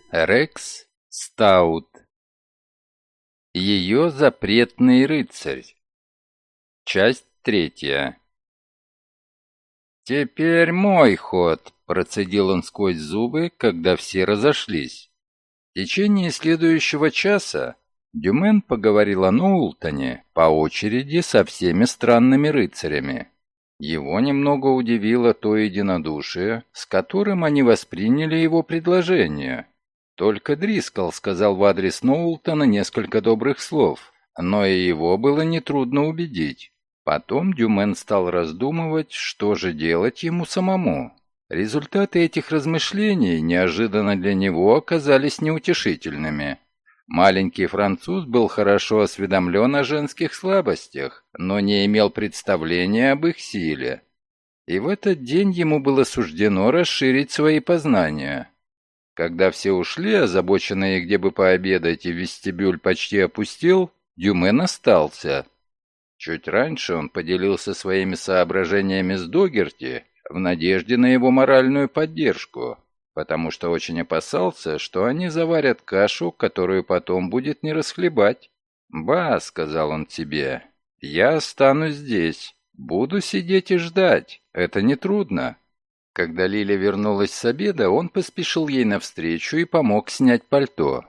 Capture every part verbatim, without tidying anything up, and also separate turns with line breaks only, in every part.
Рекс Стаут. Ее запретный рыцарь. Часть третья. «Теперь мой ход», — процедил он сквозь зубы, когда все разошлись. В течение следующего часа Дюмен поговорил о Ноултоне по очереди со всеми странными рыцарями. Его немного удивило то единодушие, с которым они восприняли его предложение. Только Дрискл сказал в адрес Ноултона несколько добрых слов, но и его было нетрудно убедить. Потом Дюмен стал раздумывать, что же делать ему самому. Результаты этих размышлений неожиданно для него оказались неутешительными. Маленький француз был хорошо осведомлен о женских слабостях, но не имел представления об их силе. И в этот день ему было суждено расширить свои познания. Когда все ушли, озабоченные, где бы пообедать, и вестибюль почти опустил, Дюмен остался. Чуть раньше он поделился своими соображениями с Догерти в надежде на его моральную поддержку, потому что очень опасался, что они заварят кашу, которую потом будет не расхлебать. «Ба», — сказал он себе, — «я останусь здесь, буду сидеть и ждать, это нетрудно». Когда Лиля вернулась с обеда, он поспешил ей навстречу и помог снять пальто.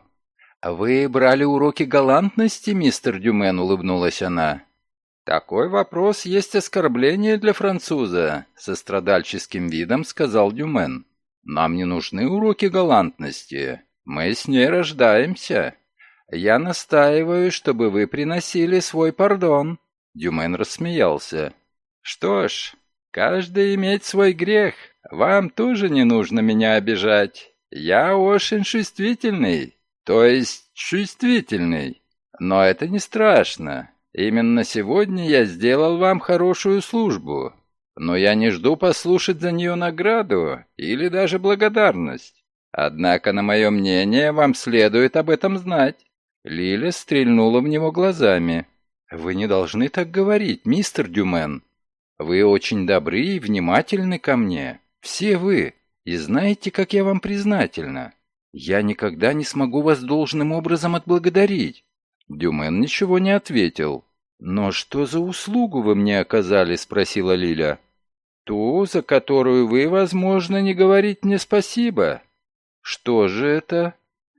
«Вы брали уроки галантности, мистер Дюмен?» — улыбнулась она. «Такой вопрос есть оскорбление для француза», — со страдальческим видом сказал Дюмен. «Нам не нужны уроки галантности. Мы с ней рождаемся. Я настаиваю, чтобы вы приносили свой пардон». Дюмен рассмеялся. «Что ж, каждый имеет свой грех. Вам тоже не нужно меня обижать. Я очень чувствительный, то есть чувствительный. Но это не страшно. Именно сегодня я сделал вам хорошую службу. Но я не жду послушать за нее награду или даже благодарность. Однако, на мое мнение, вам следует об этом знать». Лиля стрельнула в него глазами. «Вы не должны так говорить, мистер Дюмен. Вы очень добры и внимательны ко мне. Все вы. И знаете, как я вам признательна. Я никогда не смогу вас должным образом отблагодарить». Дюмен ничего не ответил. «Но что за услугу вы мне оказали?» — спросила Лиля. «Ту, за которую вы, возможно, не говорите мне спасибо». «Что же это?»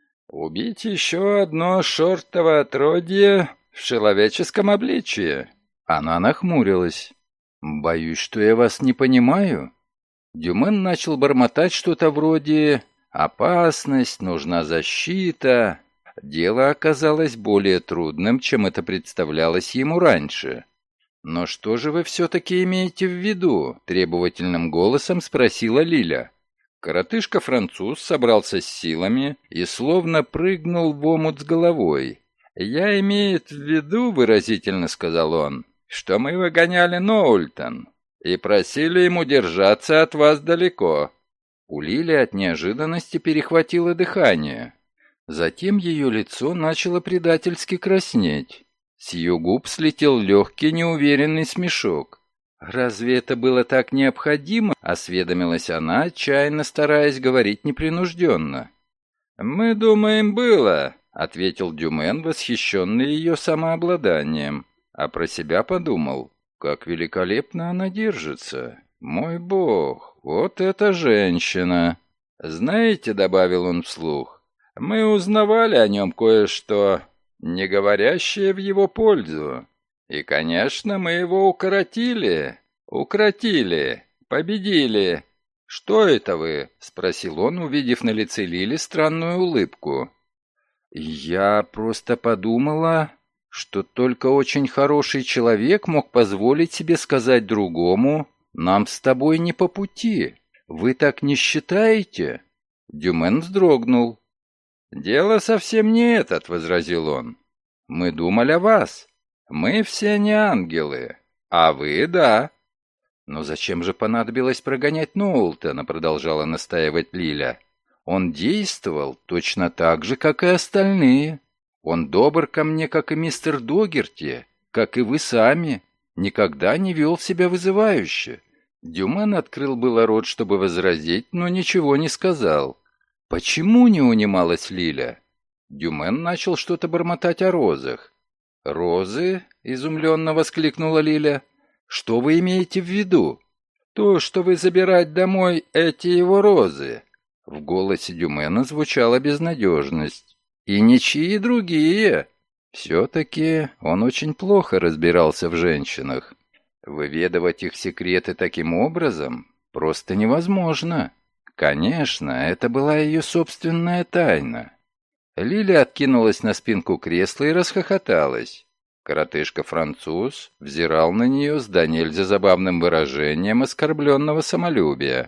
«Убить еще одно шортово отродье в человеческом обличье». Она нахмурилась. «Боюсь, что я вас не понимаю». Дюмен начал бормотать что-то вроде «опасность, нужна защита». Дело оказалось более трудным, чем это представлялось ему раньше. «Но что же вы все-таки имеете в виду?» — требовательным голосом спросила Лиля. Коротышка-француз собрался с силами и словно прыгнул в омут с головой. «Я имею в виду, — выразительно сказал он, — что мы выгоняли Ноултон и просили ему держаться от вас далеко». У Лили от неожиданности перехватило дыхание. Затем ее лицо начало предательски краснеть. С ее губ слетел легкий неуверенный смешок. «Разве это было так необходимо?» — осведомилась она, отчаянно стараясь говорить непринужденно. «Мы думаем, было», — ответил Дюмен, восхищенный ее самообладанием, а про себя подумал, как великолепно она держится. «Мой бог, вот эта женщина!» «Знаете», — добавил он вслух, — «мы узнавали о нем кое-что, не говорящее в его пользу. И, конечно, мы его укоротили, укротили, победили». «Что это вы?» — спросил он, увидев на лице Лили странную улыбку. «Я просто подумала, что только очень хороший человек мог позволить себе сказать другому: нам с тобой не по пути. Вы так не считаете?» Дюмен вздрогнул. «Дело совсем не этот», — возразил он. «Мы думали о вас. Мы все не ангелы, а вы — да». «Но зачем же понадобилось прогонять Ноултона?» — продолжала настаивать Лиля. «Он действовал точно так же, как и остальные. Он добр ко мне, как и мистер Догерти, как и вы сами. Никогда не вел себя вызывающе». Дюмен открыл было рот, чтобы возразить, но ничего не сказал. «Почему?» — не унималась Лиля. Дюмен начал что-то бормотать о розах. «Розы?» — изумленно воскликнула Лиля. «Что вы имеете в виду?» «То, что вы забирать домой эти его розы». В голосе Дюмена звучала безнадежность. «И ничьи другие». Все-таки он очень плохо разбирался в женщинах. Выведывать их секреты таким образом просто невозможно. Конечно, это была ее собственная тайна. Лиля откинулась на спинку кресла и расхохоталась. Коротышка-француз взирал на нее с до нельзя забавным выражением оскорбленного самолюбия.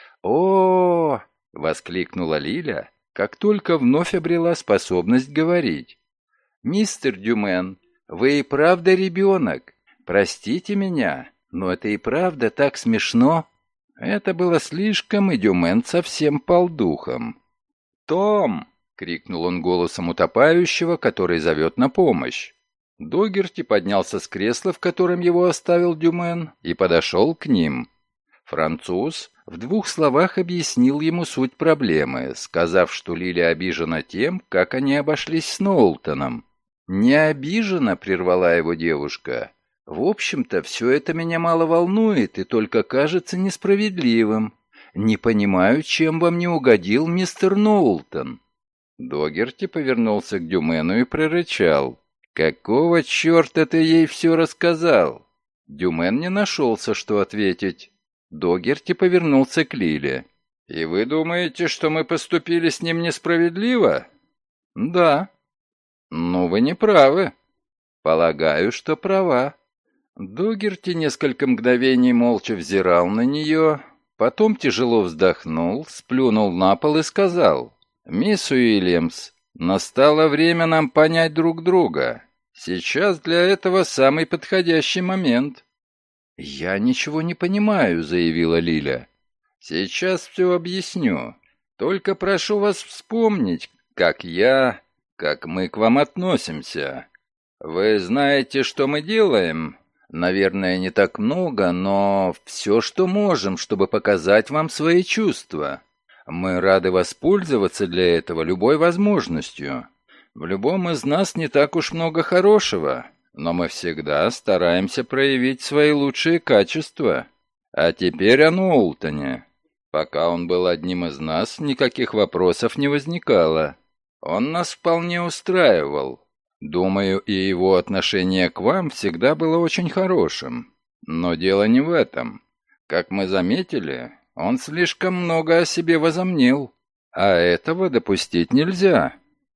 «О!» — воскликнула Лиля, как только вновь обрела способность говорить. «Мистер Дюмен, вы и правда ребенок. Простите меня, но это и правда так смешно». Это было слишком, и Дюмен совсем пал духом. «Том!» — крикнул он голосом утопающего, который зовет на помощь. Догерти поднялся с кресла, в котором его оставил Дюмен, и подошел к ним. Француз в двух словах объяснил ему суть проблемы, сказав, что Лиля обижена тем, как они обошлись с Ноултоном. «Не обижена», — прервала его девушка. «В общем-то, все это меня мало волнует и только кажется несправедливым. Не понимаю, чем вам не угодил мистер Ноултон». Догерти повернулся к Дюмену и прорычал. «Какого черта ты ей все рассказал?» Дюмен не нашелся, что ответить. Догерти повернулся к Лиле. «И вы думаете, что мы поступили с ним несправедливо?» «Да». «Ну, вы не правы». «Полагаю, что права». Догерти несколько мгновений молча взирал на нее, потом тяжело вздохнул, сплюнул на пол и сказал: «Мисс Уильямс, настало время нам понять друг друга. Сейчас для этого самый подходящий момент». «Я ничего не понимаю», — заявила Лиля. «Сейчас все объясню. Только прошу вас вспомнить, как я, как мы к вам относимся. Вы знаете, что мы делаем? Наверное, не так много, но все, что можем, чтобы показать вам свои чувства. Мы рады воспользоваться для этого любой возможностью. В любом из нас не так уж много хорошего, но мы всегда стараемся проявить свои лучшие качества. А теперь о Ноултоне. Пока он был одним из нас, никаких вопросов не возникало. Он нас вполне устраивал. Думаю, и его отношение к вам всегда было очень хорошим. Но дело не в этом. Как мы заметили, он слишком много о себе возомнил. А этого допустить нельзя.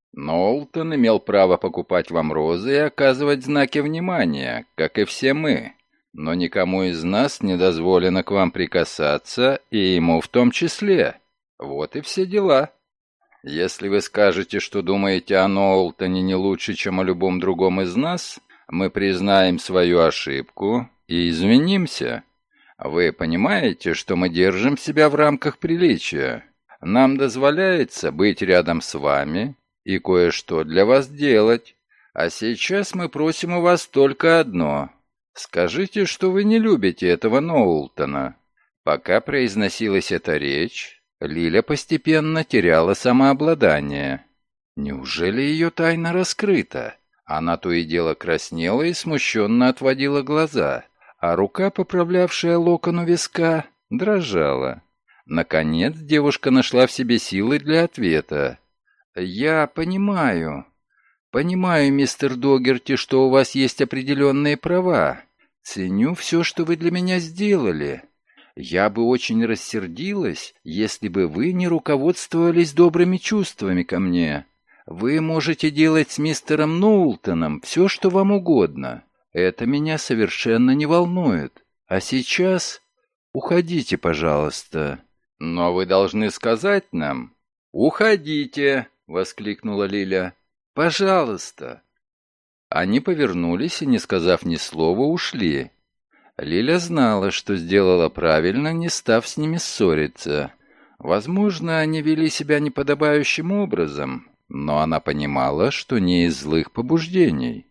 Ноултон имел право покупать вам розы и оказывать знаки внимания, как и все мы. Но никому из нас не дозволено к вам прикасаться, и ему в том числе. Вот и все дела. Если вы скажете, что думаете о Ноултоне не лучше, чем о любом другом из нас, мы признаем свою ошибку и извинимся. Вы понимаете, что мы держим себя в рамках приличия. Нам дозволяется быть рядом с вами и кое-что для вас делать. А сейчас мы просим у вас только одно. Скажите, что вы не любите этого Ноултона». Пока произносилась эта речь, Лиля постепенно теряла самообладание. Неужели ее тайна раскрыта? Она то и дело краснела и смущенно отводила глаза, а рука, поправлявшая локон у виска, дрожала. Наконец девушка нашла в себе силы для ответа. «Я понимаю. Понимаю, мистер Догерти, что у вас есть определенные права. Ценю все, что вы для меня сделали. Я бы очень рассердилась, если бы вы не руководствовались добрыми чувствами ко мне. Вы можете делать с мистером Ноултоном все, что вам угодно. Это меня совершенно не волнует. А сейчас уходите, пожалуйста». «Но вы должны сказать нам». «Уходите!» — воскликнула Лиля. «Пожалуйста». Они повернулись и, не сказав ни слова, ушли. Лиля знала, что сделала правильно, не став с ними ссориться. Возможно, они вели себя неподобающим образом, но она понимала, что не из злых побуждений.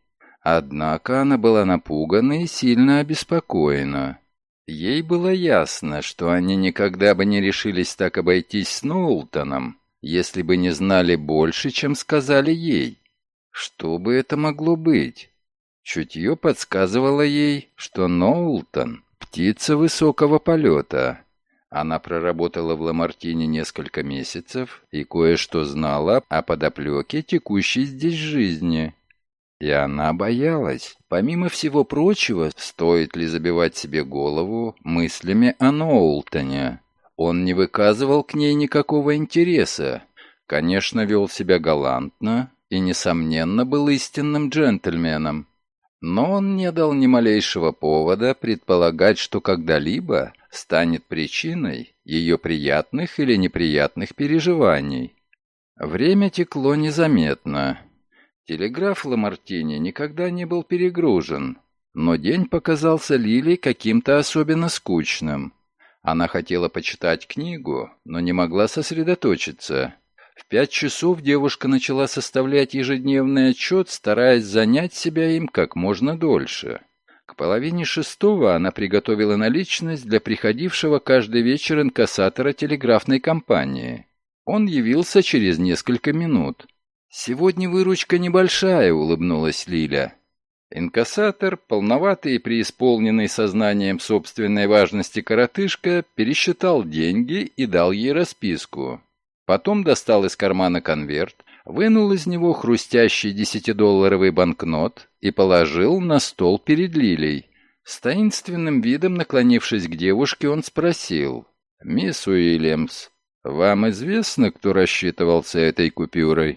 Однако она была напугана и сильно обеспокоена. Ей было ясно, что они никогда бы не решились так обойтись с Ноултоном, если бы не знали больше, чем сказали ей. Что бы это могло быть? Чутье подсказывало ей, что Ноултон — птица высокого полета. Она проработала в Ламартине несколько месяцев и кое-что знала о подоплеке текущей здесь жизни. И она боялась. Помимо всего прочего, стоит ли забивать себе голову мыслями о Ноултоне. Он не выказывал к ней никакого интереса. Конечно, вел себя галантно и, несомненно, был истинным джентльменом. Но он не дал ни малейшего повода предполагать, что когда-либо станет причиной ее приятных или неприятных переживаний. Время текло незаметно. Телеграф Ламартини никогда не был перегружен, но день показался Лили каким-то особенно скучным. Она хотела почитать книгу, но не могла сосредоточиться. В пять часов девушка начала составлять ежедневный отчет, стараясь занять себя им как можно дольше. К половине шестого она приготовила наличность для приходившего каждый вечер инкассатора телеграфной компании. Он явился через несколько минут. «Сегодня выручка небольшая», — улыбнулась Лиля. Инкассатор, полноватый и преисполненный сознанием собственной важности коротышка, пересчитал деньги и дал ей расписку. Потом достал из кармана конверт, вынул из него хрустящий десятидолларовый банкнот и положил на стол перед Лилей. С таинственным видом, наклонившись к девушке, он спросил: «Мисс Уильямс, вам известно, кто рассчитывался этой купюрой?»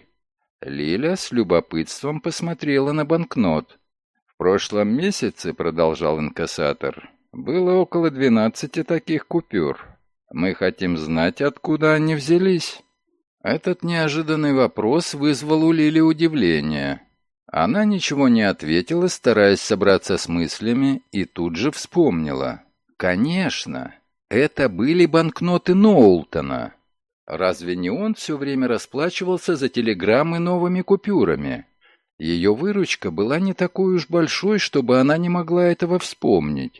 Лиля с любопытством посмотрела на банкнот. «В прошлом месяце, — продолжал инкассатор, — было около двенадцати таких купюр. Мы хотим знать, откуда они взялись». Этот неожиданный вопрос вызвал у Лили удивление. Она ничего не ответила, стараясь собраться с мыслями, и тут же вспомнила. Конечно, это были банкноты Ноултона. Разве не он все время расплачивался за телеграммы новыми купюрами? Ее выручка была не такой уж большой, чтобы она не могла этого вспомнить.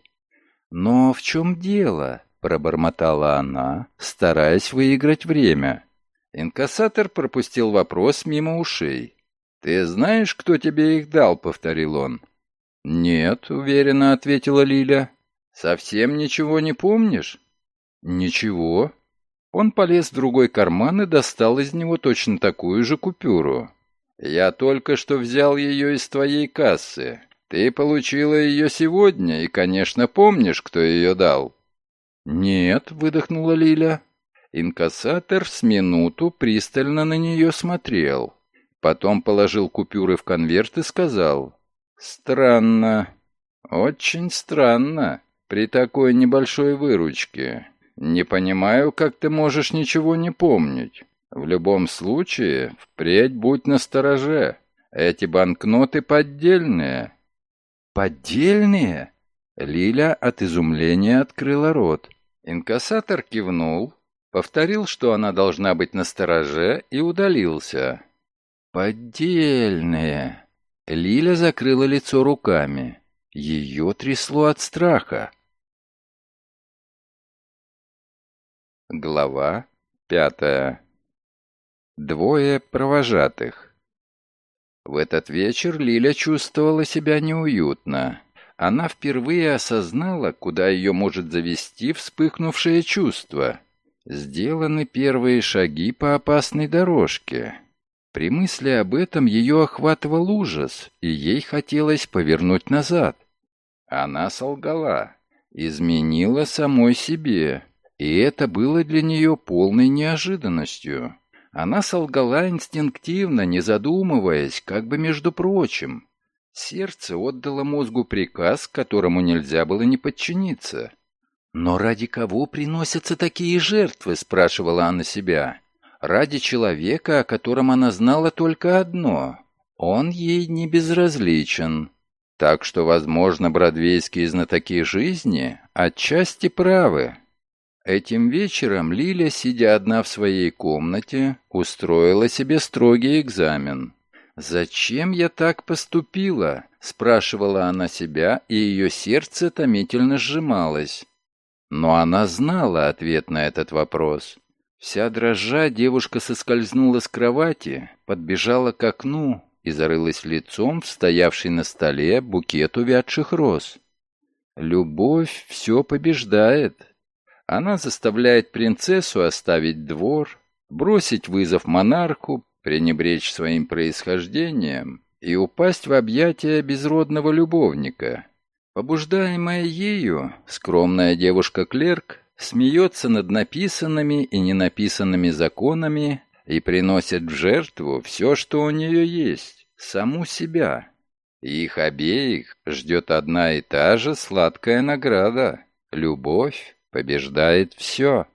«Но в чем дело?» — пробормотала она, стараясь выиграть время. Инкассатор пропустил вопрос мимо ушей. «Ты знаешь, кто тебе их дал?» — повторил он. «Нет», — уверенно ответила Лиля. «Совсем ничего не помнишь?» «Ничего». Он полез в другой карман и достал из него точно такую же купюру. «Я только что взял ее из твоей кассы. Ты получила ее сегодня и, конечно, помнишь, кто ее дал». «Нет», — выдохнула Лиля. Инкассатор с минуту пристально на нее смотрел. Потом положил купюры в конверт и сказал: «Странно, очень странно, при такой небольшой выручке. Не понимаю, как ты можешь ничего не помнить. В любом случае, впредь будь настороже. Эти банкноты поддельные». «Поддельные?» Лиля от изумления открыла рот. Инкассатор кивнул, повторил, что она должна быть настороже, и удалился. «Поддельные!» Лиля закрыла лицо руками. Ее трясло от страха. Глава пятая. Двое провожатых. В этот вечер Лиля чувствовала себя неуютно. Она впервые осознала, куда ее может завести вспыхнувшее чувство. Сделаны первые шаги по опасной дорожке. При мысли об этом ее охватывал ужас, и ей хотелось повернуть назад. Она солгала, изменила самой себе, и это было для нее полной неожиданностью. Она солгала инстинктивно, не задумываясь, как бы между прочим. Сердце отдало мозгу приказ, которому нельзя было не подчиниться. «Но ради кого приносятся такие жертвы?» — спрашивала она себя. «Ради человека, о котором она знала только одно. Он ей не безразличен. Так что, возможно, бродвейские знатоки жизни отчасти правы». Этим вечером Лиля, сидя одна в своей комнате, устроила себе строгий экзамен. «Зачем я так поступила?» — спрашивала она себя, и ее сердце томительно сжималось. Но она знала ответ на этот вопрос. Вся дрожа, девушка соскользнула с кровати, подбежала к окну и зарылась лицом в стоявший на столе букет увядших роз. Любовь все побеждает. Она заставляет принцессу оставить двор, бросить вызов монарху, пренебречь своим происхождением и упасть в объятия безродного любовника. Побуждаемая ею, скромная девушка-клерк смеется над написанными и ненаписанными законами и приносит в жертву все, что у нее есть, саму себя. И их обеих ждет одна и та же сладкая награда. Любовь побеждает все.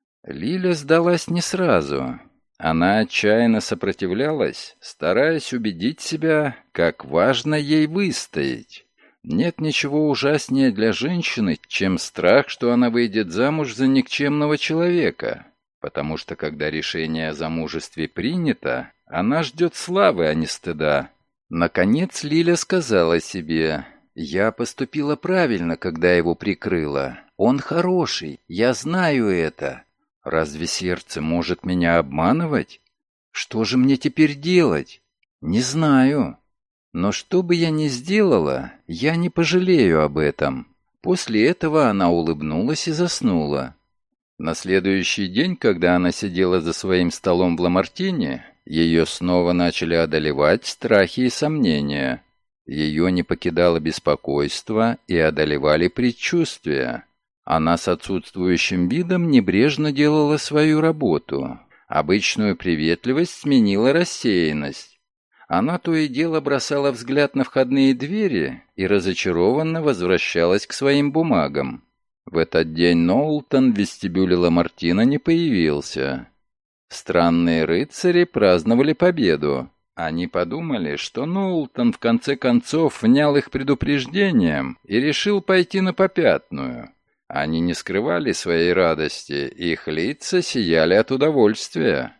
Лиля сдалась не сразу. Она отчаянно сопротивлялась, стараясь убедить себя, как важно ей выстоять. Нет ничего ужаснее для женщины, чем страх, что она выйдет замуж за никчемного человека, потому что когда решение о замужестве принято, она ждет славы, а не стыда. Наконец Лиля сказала себе: «Я поступила правильно, когда его прикрыла. Он хороший, я знаю это. Разве сердце может меня обманывать? Что же мне теперь делать? Не знаю. Но что бы я ни сделала, я не пожалею об этом». После этого она улыбнулась и заснула. На следующий день, когда она сидела за своим столом в Ламартине, ее снова начали одолевать страхи и сомнения. Ее не покидало беспокойство и одолевали предчувствия. Она с отсутствующим видом небрежно делала свою работу. Обычную приветливость сменила рассеянность. Она то и дело бросала взгляд на входные двери и разочарованно возвращалась к своим бумагам. В этот день Ноултон в вестибюле Ламартина не появился. Странные рыцари праздновали победу. Они подумали, что Ноултон в конце концов внял их предупреждением и решил пойти на попятную. Они не скрывали своей радости, их лица сияли от удовольствия.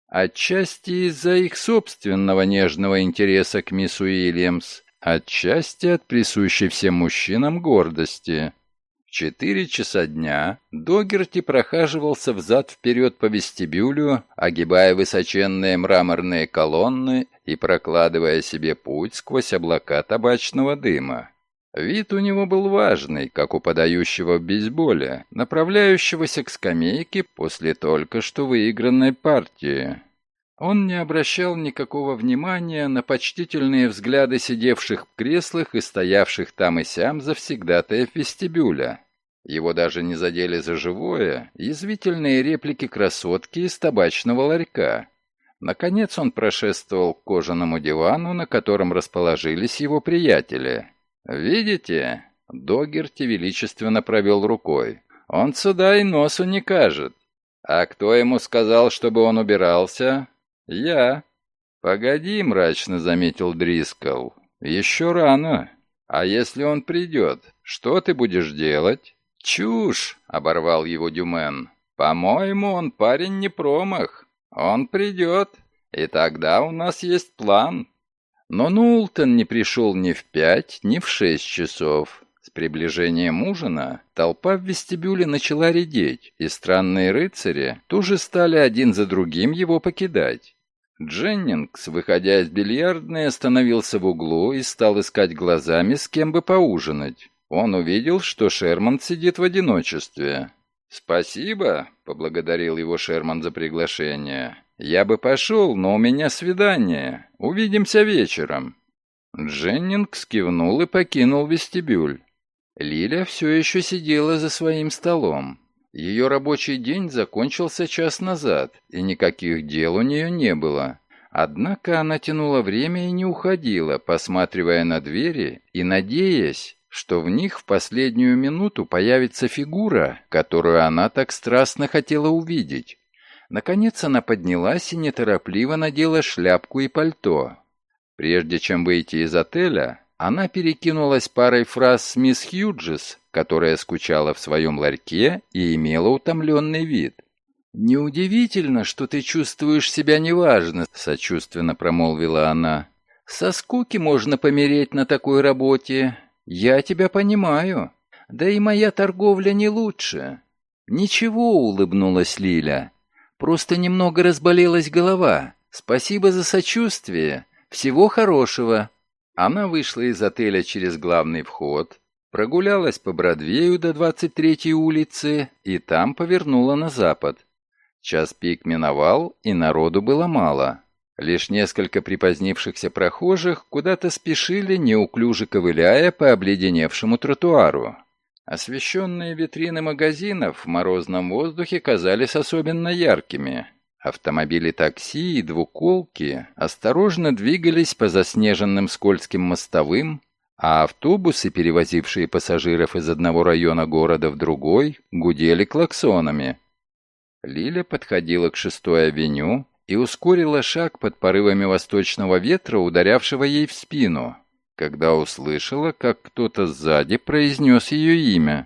Отчасти из-за их собственного нежного интереса к мисс Уильямс, отчасти от присущей всем мужчинам гордости. В четыре часа дня Догерти прохаживался взад-вперед по вестибюлю, огибая высоченные мраморные колонны и прокладывая себе путь сквозь облака табачного дыма. Вид у него был важный, как у подающего в бейсболе, направляющегося к скамейке после только что выигранной партии. Он не обращал никакого внимания на почтительные взгляды сидевших в креслах и стоявших там и сям завсегдатаев вестибюля. Его даже не задели за живое язвительные реплики красотки из табачного ларька. Наконец он прошествовал к кожаному дивану, на котором расположились его приятели. «Видите?» — Догерти величественно провел рукой. «Он сюда и носу не кажет. А кто ему сказал, чтобы он убирался?» «Я». «Погоди», — мрачно заметил Дрискл. «Еще рано. А если он придет, что ты будешь делать?» «Чушь!» — оборвал его Дюмен. «По-моему, он парень не промах. Он придет, и тогда у нас есть план». Но Ноултон не пришел ни в пять, ни в шесть часов. С приближением ужина толпа в вестибюле начала редеть, и странные рыцари тоже стали один за другим его покидать. Дженнингс, выходя из бильярдной, остановился в углу и стал искать глазами, с кем бы поужинать. Он увидел, что Шерман сидит в одиночестве. «Спасибо», — поблагодарил его Шерман за приглашение. «Я бы пошел, но у меня свидание. Увидимся вечером». Дженнингс кивнул и покинул вестибюль. Лиля все еще сидела за своим столом. Ее рабочий день закончился час назад, и никаких дел у нее не было. Однако она тянула время и не уходила, посматривая на двери и надеясь, что в них в последнюю минуту появится фигура, которую она так страстно хотела увидеть. Наконец она поднялась и неторопливо надела шляпку и пальто. Прежде чем выйти из отеля, она перекинулась парой фраз с мисс Хьюджес, которая скучала в своем ларьке и имела утомленный вид. «Неудивительно, что ты чувствуешь себя неважно», — сочувственно промолвила она. «Со скуки можно помереть на такой работе. Я тебя понимаю. Да и моя торговля не лучше». «Ничего», — улыбнулась Лиля. Просто немного разболелась голова. Спасибо за сочувствие. Всего хорошего». Она вышла из отеля через главный вход, прогулялась по Бродвею до двадцать третьей улицы и там повернула на запад. Час пик миновал, и народу было мало. Лишь несколько припозднившихся прохожих куда-то спешили, неуклюже ковыляя по обледеневшему тротуару. Освещенные витрины магазинов в морозном воздухе казались особенно яркими. Автомобили такси и двуколки осторожно двигались по заснеженным скользким мостовым, а автобусы, перевозившие пассажиров из одного района города в другой, гудели клаксонами. Лиля подходила к шестой авеню и ускорила шаг под порывами восточного ветра, ударявшего ей в спину, когда услышала, как кто-то сзади произнес ее имя.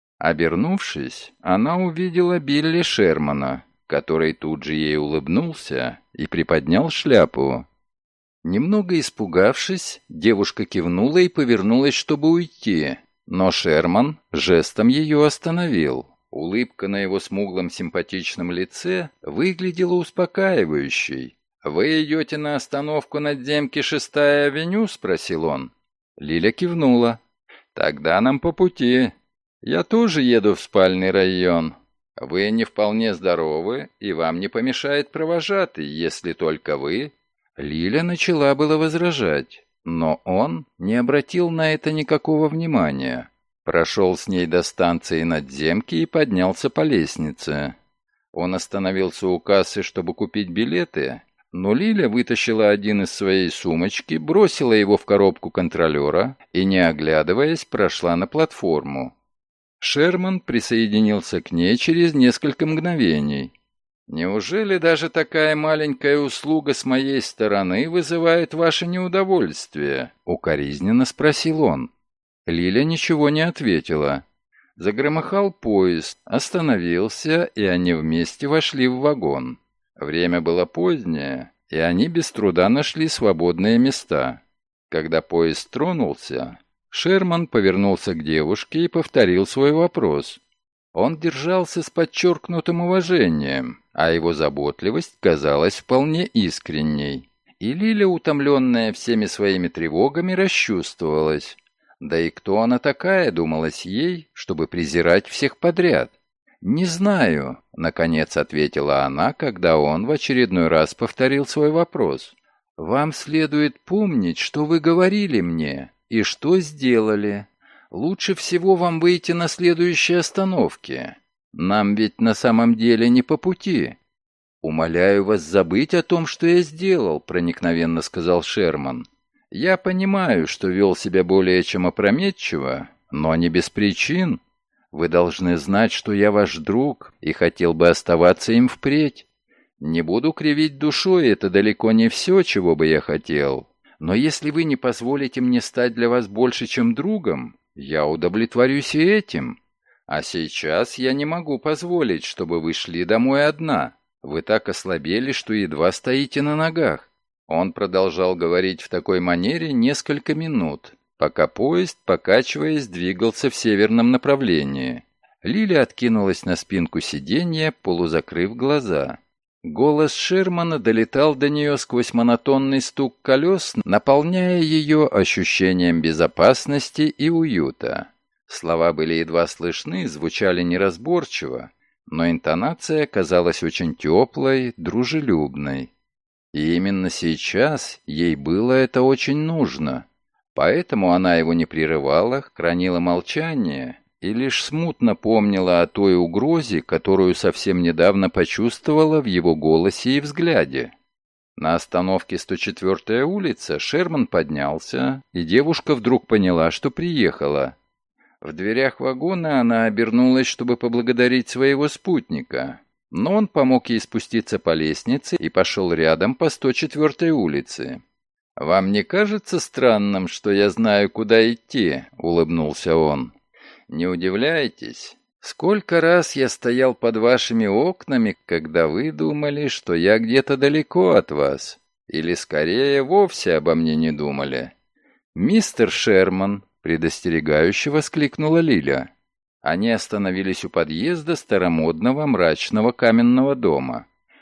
Обернувшись, она увидела Билли Шермана, который тут же ей улыбнулся и приподнял шляпу. Немного испугавшись, девушка кивнула и повернулась, чтобы уйти, но Шерман жестом ее остановил. Улыбка на его смуглом симпатичном лице выглядела успокаивающей. «Вы идете на остановку на Демке шестая авеню?» — спросил он. Лиля кивнула. «Тогда нам по пути. Я тоже еду в спальный район. Вы не вполне здоровы, и вам не помешает провожатый, если только вы...» Лиля начала было возражать, но он не обратил на это никакого внимания. Прошел с ней до станции надземки и поднялся по лестнице. Он остановился у кассы, чтобы купить билеты, но Лиля вытащила один из своей сумочки, бросила его в коробку контролера и, не оглядываясь, прошла на платформу. Шерман присоединился к ней через несколько мгновений. «Неужели даже такая маленькая услуга с моей стороны вызывает ваше неудовольствие?» — укоризненно спросил он. Лиля ничего не ответила. Загромыхал поезд, остановился, и они вместе вошли в вагон. Время было позднее, и они без труда нашли свободные места. Когда поезд тронулся, Шерман повернулся к девушке и повторил свой вопрос. Он держался с подчеркнутым уважением, а его заботливость казалась вполне искренней. И Лиля, утомленная всеми своими тревогами, расчувствовалась. Да и кто она такая, думалось ей, чтобы презирать всех подряд? «Не знаю», — наконец ответила она, когда он в очередной раз повторил свой вопрос. «Вам следует помнить, что вы говорили мне и что сделали. Лучше всего вам выйти на следующей остановке. Нам ведь на самом деле не по пути». «Умоляю вас забыть о том, что я сделал», — проникновенно сказал Шерман. «Я понимаю, что вел себя более чем опрометчиво, но не без причин. Вы должны знать, что я ваш друг и хотел бы оставаться им впредь. Не буду кривить душой, это далеко не все, чего бы я хотел. Но если вы не позволите мне стать для вас больше, чем другом, я удовлетворюсь и этим. А сейчас я не могу позволить, чтобы вы шли домой одна. Вы так ослабели, что едва стоите на ногах». Он продолжал говорить в такой манере несколько минут, пока поезд, покачиваясь, двигался в северном направлении. Лиля откинулась на спинку сиденья, полузакрыв глаза. Голос Шермана долетал до нее сквозь монотонный стук колес, наполняя ее ощущением безопасности и уюта. Слова были едва слышны, звучали неразборчиво, но интонация казалась очень теплой, дружелюбной. И именно сейчас ей было это очень нужно. Поэтому она его не прерывала, хранила молчание и лишь смутно помнила о той угрозе, которую совсем недавно почувствовала в его голосе и взгляде. На остановке сто четвёртая улица Шерман поднялся, и девушка вдруг поняла, что приехала. В дверях вагона она обернулась, чтобы поблагодарить своего спутника, но он помог ей спуститься по лестнице и пошел рядом по сто четвёртой улице. «Вам не кажется странным, что я знаю, куда идти?» — улыбнулся он. «Не удивляйтесь. Сколько раз я стоял под вашими окнами, когда вы думали, что я где-то далеко от вас. Или, скорее, вовсе обо мне не думали». «Мистер Шерман!» — предостерегающе воскликнула Лиля. Они остановились у подъезда старомодного мрачного каменного дома.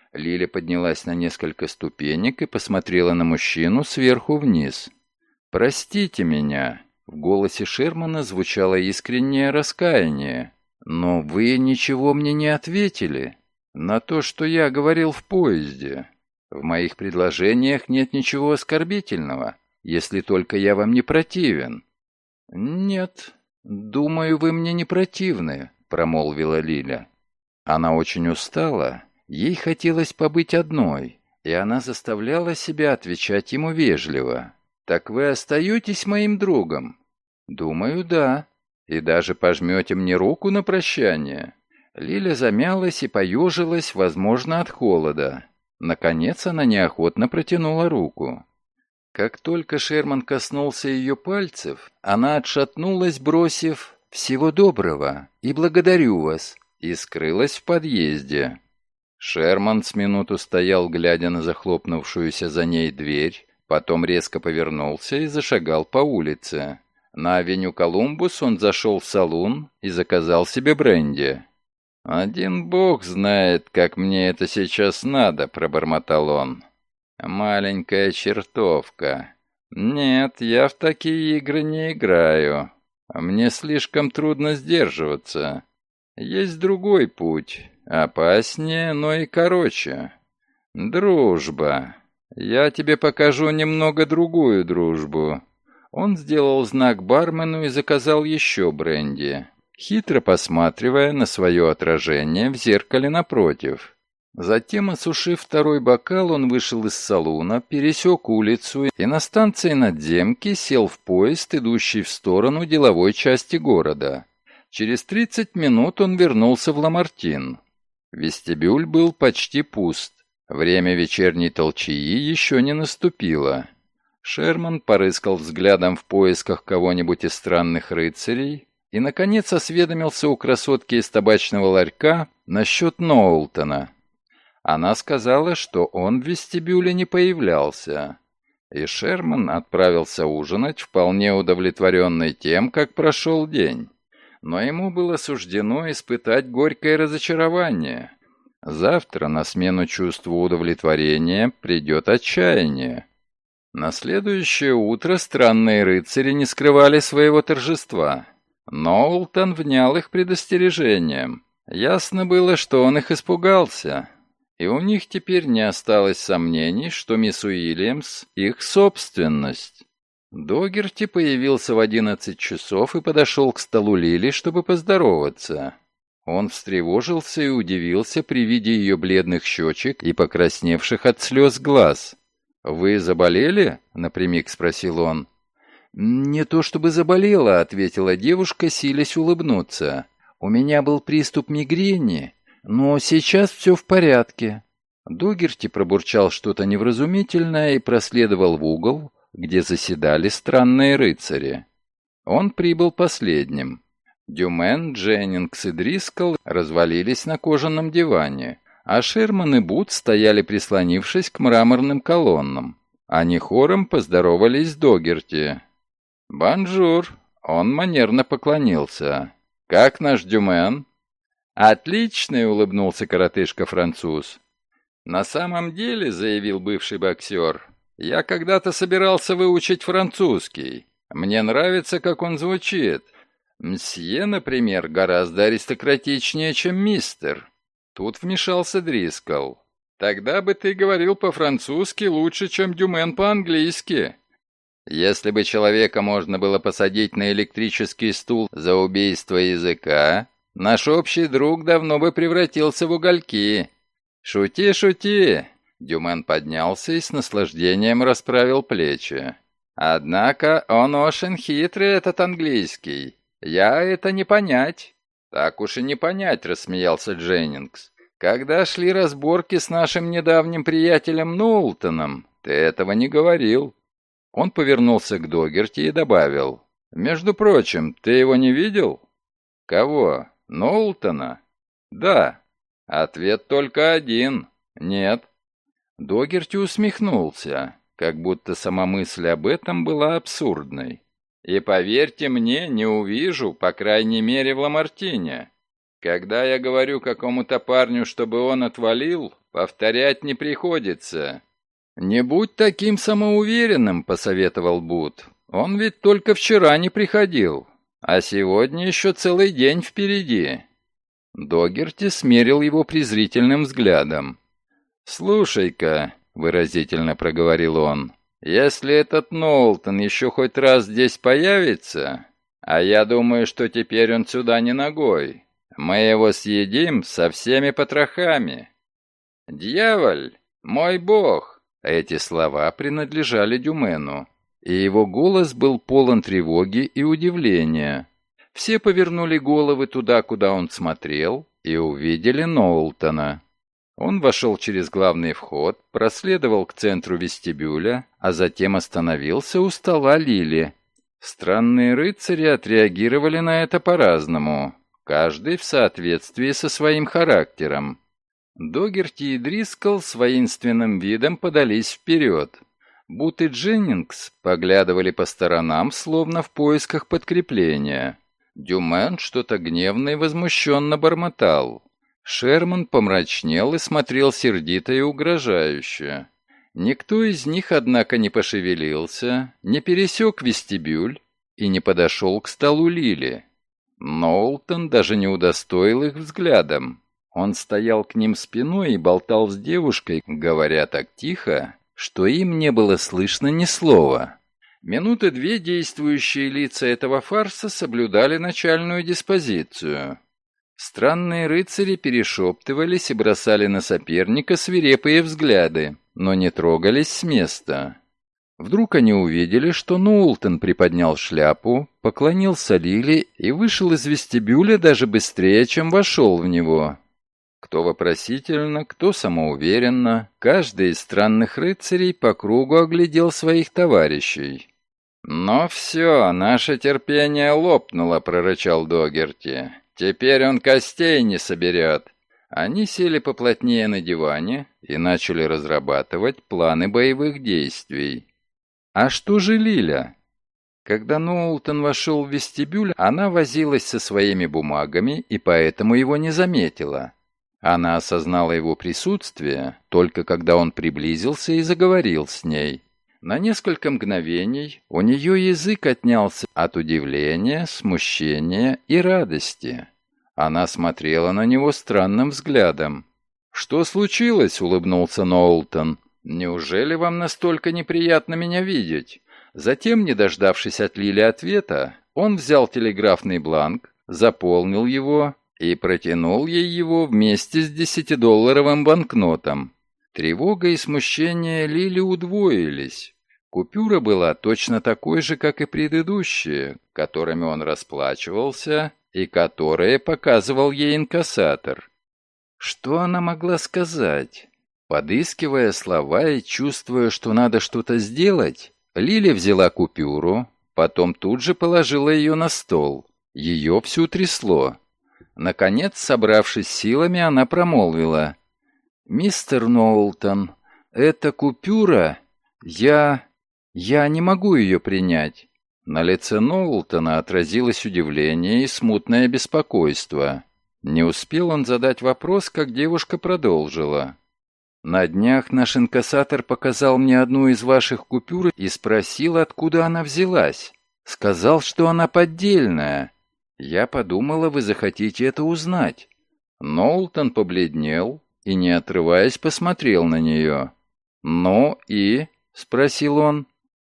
Лиля поднялась на несколько ступенек и посмотрела на мужчину сверху вниз. «Простите меня», — в голосе Шермана звучало искреннее раскаяние. «Но вы ничего мне не ответили на то, что я говорил в поезде. В моих предложениях нет ничего оскорбительного, если только я вам не противен». «Нет, думаю, вы мне не противны», — промолвила Лиля. Она очень устала, ей хотелось побыть одной, и она заставляла себя отвечать ему вежливо. «Так вы остаетесь моим другом?» «Думаю, да. И даже пожмете мне руку на прощание?» Лиля замялась и поежилась, возможно, от холода. Наконец она неохотно протянула руку. Как только Шерман коснулся ее пальцев, она отшатнулась, бросив «Всего доброго и благодарю вас», и скрылась в подъезде. Шерман с минуту стоял, глядя на захлопнувшуюся за ней дверь, потом резко повернулся и зашагал по улице. На авеню Колумбус он зашел в салун и заказал себе бренди. «Один бог знает, как мне это сейчас надо», — пробормотал он. «Маленькая чертовка. Нет, я в такие игры не играю. Мне слишком трудно сдерживаться. Есть другой путь, опаснее, но и короче. Дружба. Я тебе покажу немного другую дружбу». Он сделал знак бармену и заказал еще бренди, хитро посматривая на свое отражение в зеркале напротив. Затем, осушив второй бокал, он вышел из салуна, пересек улицу и на станции надземки сел в поезд, идущий в сторону деловой части города. Через тридцать минут он вернулся в Ламартин. Вестибюль был почти пуст. Время вечерней толчии еще не наступило. Шерман порыскал взглядом в поисках кого-нибудь из странных рыцарей и, наконец, осведомился у красотки из табачного ларька насчет Ноултона. Она сказала, что он в вестибюле не появлялся, и Шерман отправился ужинать, вполне удовлетворенный тем, как прошел день. Но ему было суждено испытать горькое разочарование. Завтра на смену чувству удовлетворения придет отчаяние. На следующее утро странные рыцари не скрывали своего торжества. Ноултон внял их предостережением. Ясно было, что он их испугался. И у них теперь не осталось сомнений, что мисс Уильямс — их собственность. Догерти появился в одиннадцать часов и подошел к столу Лили, чтобы поздороваться. Он встревожился и удивился при виде ее бледных щечек и покрасневших от слез глаз. «Вы заболели?» — напрямик спросил он. «Не то чтобы заболела», — ответила девушка, силясь улыбнуться. «У меня был приступ мигрени, но сейчас все в порядке». Догерти пробурчал что-то невразумительное и проследовал в угол, где заседали странные рыцари. Он прибыл последним. Дюмен, Дженнингс и Дрискл развалились на кожаном диване, а Шерман и Бут стояли, прислонившись к мраморным колоннам. Они хором поздоровались с Догерти. «Бонжур!» — он манерно поклонился. «Как наш Дюмен?» «Отличный!» — улыбнулся коротышка-француз. «На самом деле, — заявил бывший боксер, — я когда-то собирался выучить французский. Мне нравится, как он звучит. Мсье, например, гораздо аристократичнее, чем мистер». Тут вмешался Дрискл. «Тогда бы ты говорил по-французски лучше, чем Дюмен по-английски». «Если бы человека можно было посадить на электрический стул за убийство языка, наш общий друг давно бы превратился в угольки». «Шути, шути!» Дюмен поднялся и с наслаждением расправил плечи. «Однако он очень хитрый, этот английский. Я это не понять». «Так уж и не понять», — рассмеялся Дженнингс. «Когда шли разборки с нашим недавним приятелем Ноултоном, ты этого не говорил». Он повернулся к Догерти и добавил. «Между прочим, ты его не видел?» «Кого? Ноултона?» «Да». Ответ только один. «Нет». Догерти усмехнулся, как будто сама мысль об этом была абсурдной. «И поверьте мне, не увижу, по крайней мере, в Ламартине. Когда я говорю какому-то парню, чтобы он отвалил, повторять не приходится». «Не будь таким самоуверенным», — посоветовал Бут. «Он ведь только вчера не приходил, а сегодня еще целый день впереди». Догерти смерил его презрительным взглядом. «Слушай-ка», — выразительно проговорил он, — «если этот Ноултон еще хоть раз здесь появится, а я думаю, что теперь он сюда не ногой, мы его съедим со всеми потрохами». «Дьяволь, мой бог!» Эти слова принадлежали Дюмену, и его голос был полон тревоги и удивления. Все повернули головы туда, куда он смотрел, и увидели Ноултона. Он вошел через главный вход, проследовал к центру вестибюля, а затем остановился у стола Лили. Странные рыцари отреагировали на это по-разному, каждый в соответствии со своим характером. Догерти и Дрискл с воинственным видом подались вперед. Бут и Дженнингс поглядывали по сторонам, словно в поисках подкрепления. Дюмен что-то гневно и возмущенно бормотал. Шерман помрачнел и смотрел сердито и угрожающе. Никто из них, однако, не пошевелился, не пересек вестибюль и не подошел к столу Лили. Ноултон даже не удостоил их взглядом. Он стоял к ним спиной и болтал с девушкой, говоря так тихо, что им не было слышно ни слова. Минуты две действующие лица этого фарса соблюдали начальную диспозицию. Странные рыцари перешептывались и бросали на соперника свирепые взгляды, но не трогались с места. Вдруг они увидели, что Ноултон приподнял шляпу, поклонился Лили и вышел из вестибюля даже быстрее, чем вошел в него. Кто вопросительно, кто самоуверенно, каждый из странных рыцарей по кругу оглядел своих товарищей. «Но все, наше терпение лопнуло», — прорычал Догерти. «Теперь он костей не соберет». Они сели поплотнее на диване и начали разрабатывать планы боевых действий. А что же Лиля? Когда Ноултон вошел в вестибюль, она возилась со своими бумагами и поэтому его не заметила. Она осознала его присутствие, только когда он приблизился и заговорил с ней. На несколько мгновений у нее язык отнялся от удивления, смущения и радости. Она смотрела на него странным взглядом. «Что случилось?» — улыбнулся Ноултон. «Неужели вам настолько неприятно меня видеть?» Затем, не дождавшись от Лили ответа, он взял телеграфный бланк, заполнил его и протянул ей его вместе с десятидолларовым банкнотом. Тревога и смущение Лили удвоились. Купюра была точно такой же, как и предыдущие, которыми он расплачивался и которые показывал ей инкассатор. Что она могла сказать? Подыскивая слова и чувствуя, что надо что-то сделать, Лили взяла купюру, потом тут же положила ее на стол. Ее всю трясло. Наконец, собравшись силами, она промолвила: «Мистер Ноултон, эта купюра, я... я не могу ее принять». На лице Ноултона отразилось удивление и смутное беспокойство. Не успел он задать вопрос, как девушка продолжила: «На днях наш инкассатор показал мне одну из ваших купюр и спросил, откуда она взялась. Сказал, что она поддельная. Я подумала, вы захотите это узнать». Ноултон побледнел и, не отрываясь, посмотрел на нее. «Ну и?» — спросил он.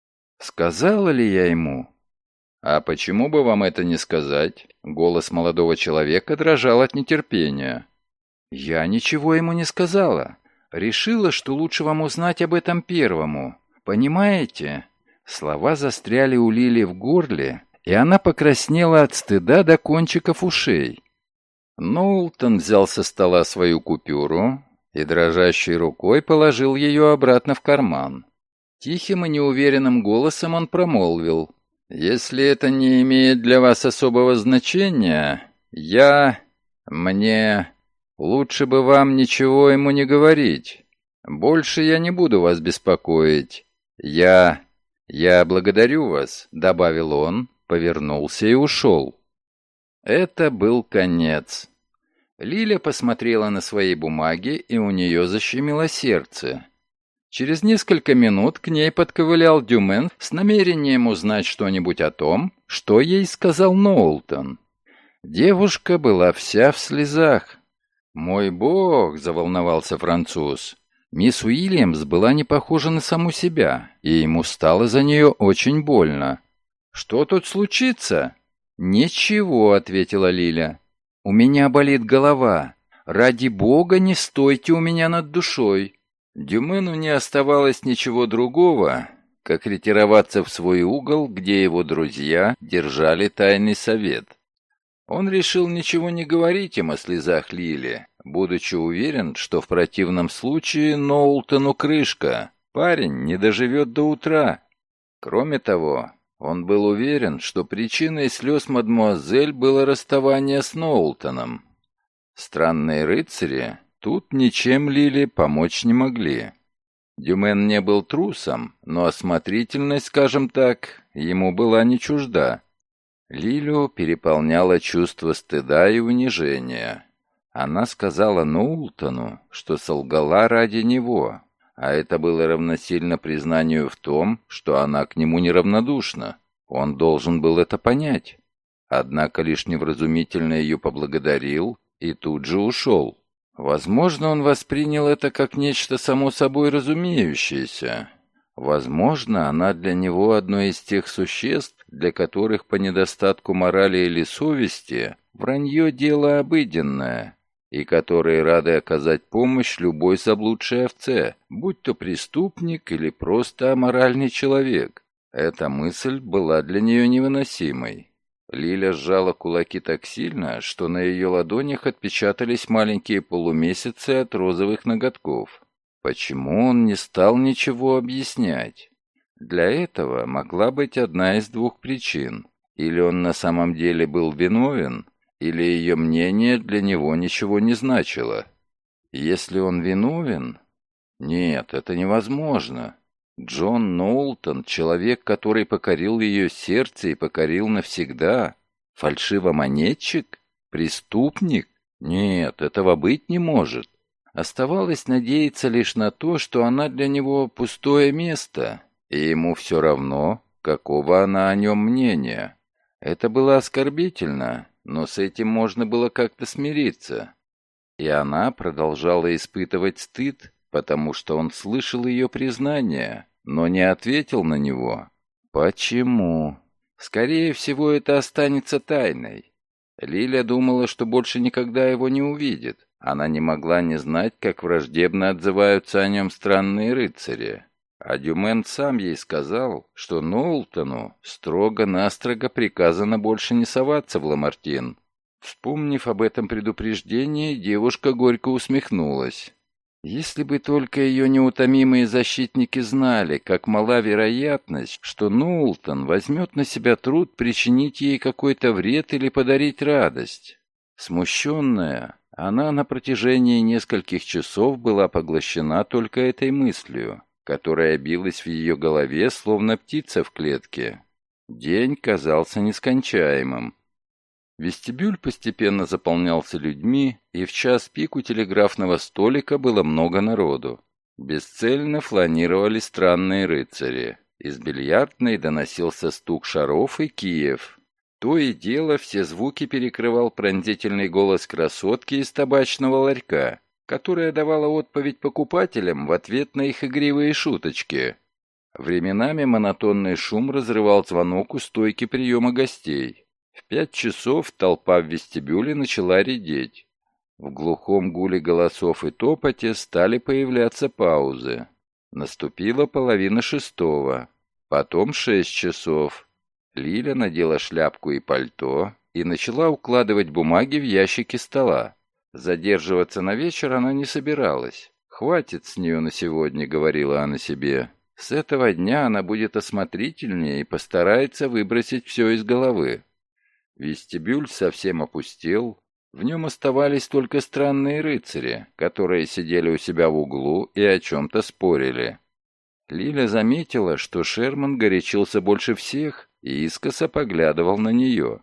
«Сказала ли я ему?» «А почему бы вам это не сказать?» Голос молодого человека дрожал от нетерпения. «Я ничего ему не сказала. Решила, что лучше вам узнать об этом первому. Понимаете?» Слова застряли у Лили в горле, и она покраснела от стыда до кончиков ушей. Ноултон взял со стола свою купюру и дрожащей рукой положил ее обратно в карман. Тихим и неуверенным голосом он промолвил: «Если это не имеет для вас особого значения, я... мне... лучше бы вам ничего ему не говорить. Больше я не буду вас беспокоить. Я... я благодарю вас», — добавил он, повернулся и ушел. Это был конец. Лиля посмотрела на свои бумаги, и у нее защемило сердце. Через несколько минут к ней подковылял Дюмен с намерением узнать что-нибудь о том, что ей сказал Ноултон. Девушка была вся в слезах. «Мой бог!» — заволновался француз. Мисс Уильямс была не похожа на саму себя, и ему стало за нее очень больно. «Что тут случится?» «Ничего», — ответила Лиля. «У меня болит голова. Ради бога, не стойте у меня над душой». Дюмену не оставалось ничего другого, как ретироваться в свой угол, где его друзья держали тайный совет. Он решил ничего не говорить им о слезах Лили, будучи уверен, что в противном случае Ноултону крышка, парень не доживет до утра. Кроме того, он был уверен, что причиной слез мадемуазель было расставание с Ноултоном. Странные рыцари тут ничем Лили помочь не могли. Дюмен не был трусом, но осмотрительность, скажем так, ему была не чужда. Лилю переполняло чувство стыда и унижения. Она сказала Ноултону, что солгала ради него, а это было равносильно признанию в том, что она к нему неравнодушна. Он должен был это понять. Однако лишь невразумительно ее поблагодарил и тут же ушел. Возможно, он воспринял это как нечто само собой разумеющееся. Возможно, она для него одно из тех существ, для которых по недостатку морали или совести вранье дело обыденное, и которые рады оказать помощь любой заблудшей овце, будь то преступник или просто аморальный человек. Эта мысль была для нее невыносимой. Лиля сжала кулаки так сильно, что на ее ладонях отпечатались маленькие полумесяцы от розовых ноготков. Почему он не стал ничего объяснять? Для этого могла быть одна из двух причин. Или он на самом деле был виновен, или ее мнение для него ничего не значило. Если он виновен? Нет, это невозможно. Джон Ноултон, человек, который покорил ее сердце и покорил навсегда. Фальшивомонетчик? Преступник? Нет, этого быть не может. Оставалось надеяться лишь на то, что она для него пустое место, и ему все равно, какого она о нем мнения. Это было оскорбительно, но с этим можно было как-то смириться. И она продолжала испытывать стыд, потому что он слышал ее признание, но не ответил на него. Почему? Скорее всего, это останется тайной. Лиля думала, что больше никогда его не увидит. Она не могла не знать, как враждебно отзываются о нем странные рыцари. А Дюмен сам ей сказал, что Ноултону строго-настрого приказано больше не соваться в Ламартин. Вспомнив об этом предупреждении, девушка горько усмехнулась. Если бы только ее неутомимые защитники знали, как мала вероятность, что Ноултон возьмет на себя труд причинить ей какой-то вред или подарить радость. Смущенная, она на протяжении нескольких часов была поглощена только этой мыслью, которая билась в ее голове, словно птица в клетке. День казался нескончаемым. Вестибюль постепенно заполнялся людьми, и в час пик у телеграфного столика было много народу. Бесцельно фланировали странные рыцари. Из бильярдной доносился стук шаров и киев. То и дело все звуки перекрывал пронзительный голос красотки из табачного ларька, которая давала отповедь покупателям в ответ на их игривые шуточки. Временами монотонный шум разрывал звонок у стойки приема гостей. В пять часов толпа в вестибюле начала редеть. В глухом гуле голосов и топоте стали появляться паузы. Наступила половина шестого, потом шесть часов. Лиля надела шляпку и пальто и начала укладывать бумаги в ящики стола. Задерживаться на вечер она не собиралась. «Хватит с нее на сегодня», — говорила она себе. «С этого дня она будет осмотрительнее и постарается выбросить все из головы». Вестибюль совсем опустел. В нем оставались только странные рыцари, которые сидели у себя в углу и о чем-то спорили. Лиля заметила, что Шерман горячился больше всех и искоса поглядывал на нее.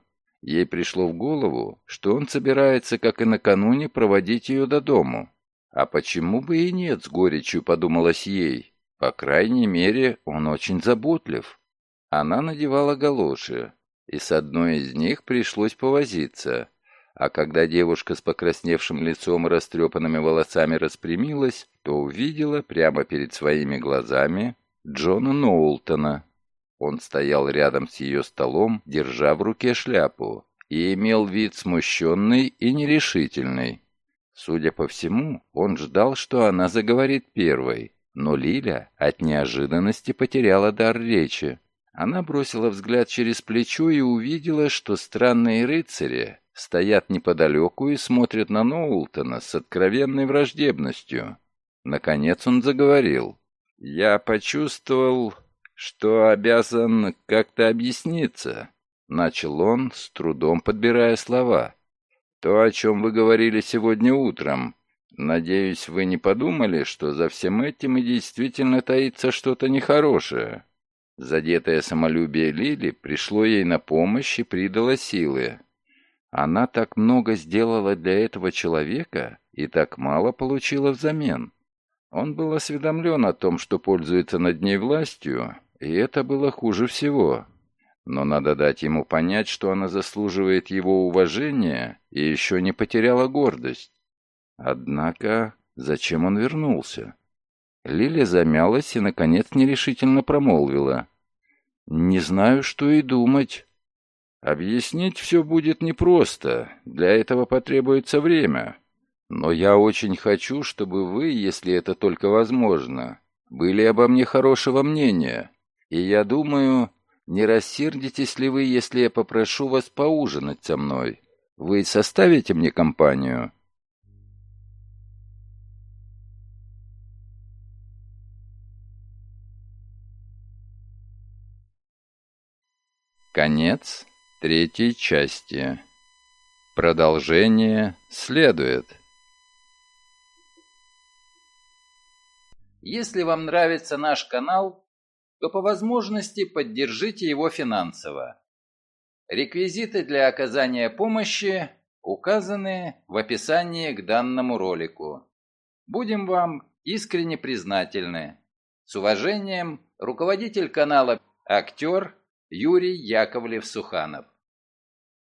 Ей пришло в голову, что он собирается, как и накануне, проводить ее до дому. А почему бы и нет, с горечью подумалось ей. По крайней мере, он очень заботлив. Она надевала галоши, и с одной из них пришлось повозиться. А когда девушка с покрасневшим лицом и растрепанными волосами распрямилась, то увидела прямо перед своими глазами Джона Ноултона. Он стоял рядом с ее столом, держа в руке шляпу, и имел вид смущенный и нерешительный. Судя по всему, он ждал, что она заговорит первой, но Лиля от неожиданности потеряла дар речи. Она бросила взгляд через плечо и увидела, что странные рыцари стоят неподалеку и смотрят на Ноултона с откровенной враждебностью. Наконец он заговорил. «Я почувствовал, что обязан как-то объясниться», — начал он, с трудом подбирая слова. «То, о чем вы говорили сегодня утром, надеюсь, вы не подумали, что за всем этим и действительно таится что-то нехорошее». Задетое самолюбие Лили пришло ей на помощь и придало силы. Она так много сделала для этого человека и так мало получила взамен. Он был осведомлен о том, что пользуется над ней властью, и это было хуже всего. Но надо дать ему понять, что она заслуживает его уважения и еще не потеряла гордость. Однако, зачем он вернулся? Лиля замялась и, наконец, нерешительно промолвила. «Не знаю, что и думать. Объяснить все будет непросто, для этого потребуется время. Но я очень хочу, чтобы вы, если это только возможно, были обо мне хорошего мнения. И я думаю, не рассердитесь ли вы, если я попрошу вас поужинать со мной? Вы составите мне компанию?» Конец третьей части. Продолжение следует. Если вам нравится наш канал, то по возможности поддержите его финансово. Реквизиты для оказания помощи указаны в описании к данному ролику. Будем вам искренне признательны. С уважением, руководитель канала, актер Юрий Яковлев-Суханов.